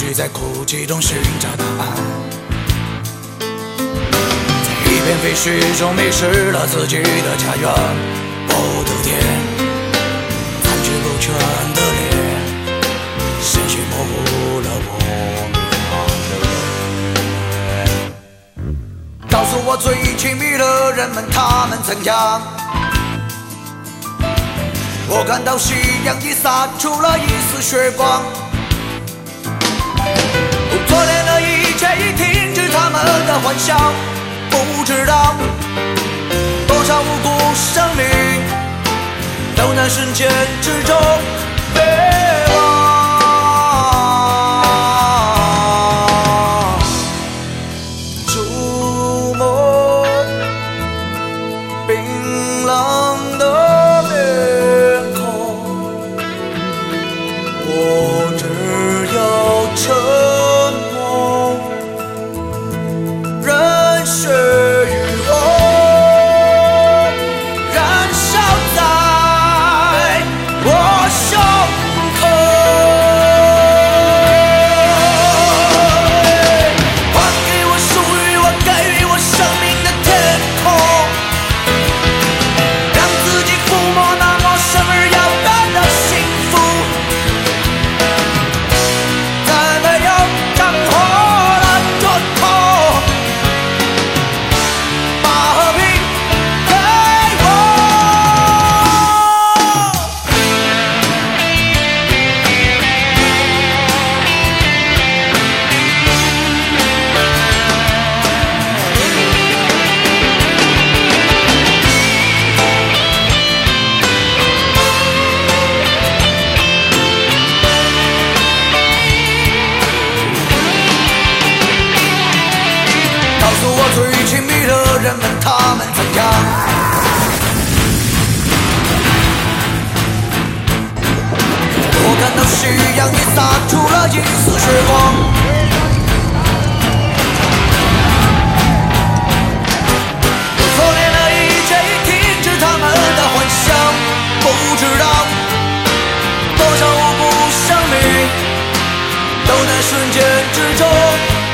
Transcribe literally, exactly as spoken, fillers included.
续在哭泣中寻找答案，在一片废墟中迷失了自己的家园。我的天，残缺不全的脸，鲜血模糊了我迷茫的人。告诉我最亲密的人们，他们怎样？我看到夕阳已洒出了一丝血光，昨天的一切已停止他们的幻想，不知道多少无辜生命都在瞬间之中被忘。触摸冰冷的我只有沉默，任血与火燃烧在我胸口，还给我属于我、给予我生命的天空，让自己抚摸那陌生而遥远的幸福。最亲密的人们，他们怎样？我看到夕阳已洒出了一丝血光，昨天的一切已停止他们的幻想，不知道多少无辜生命都在瞬间之中